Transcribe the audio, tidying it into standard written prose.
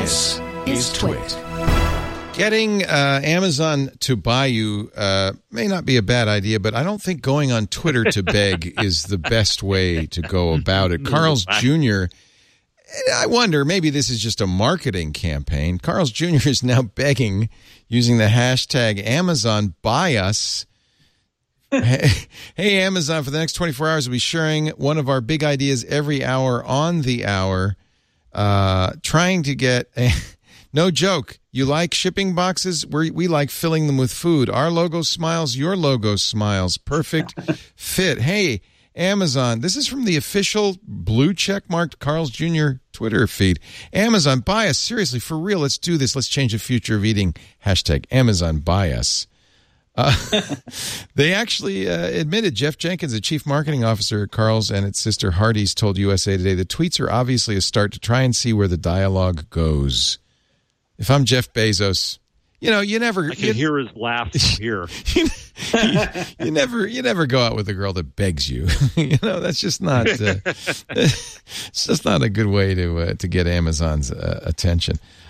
This is Twit. Getting Amazon to buy you may not be a bad idea, but I don't think going on Twitter to beg is the best way to go about it. Carl's Jr., I wonder, maybe this is just a marketing campaign. Carl's Jr. is now begging using the hashtag Amazon Buy Us. Hey, Amazon, for the next 24 hours, we'll be sharing one of our big ideas every hour on the hour, trying to get... No joke. You like shipping boxes? We like filling them with food. Our logo smiles. Your logo smiles. Perfect fit. Hey, Amazon. This is from the official blue check marked Carl's Jr. Twitter feed. Amazon, buy us. Seriously, for real. Let's do this. Let's change the future of eating. Hashtag Amazon, buy us. They actually admitted, Jeff Jenkins, the chief marketing officer at Carl's and its sister Hardee's, told USA Today the tweets are obviously a start to try and see where the dialogue goes. If I'm Jeff Bezos, you never... I can hear his laugh from here. you never go out with a girl that begs you. That's just not... it's just not a good way to get Amazon's attention.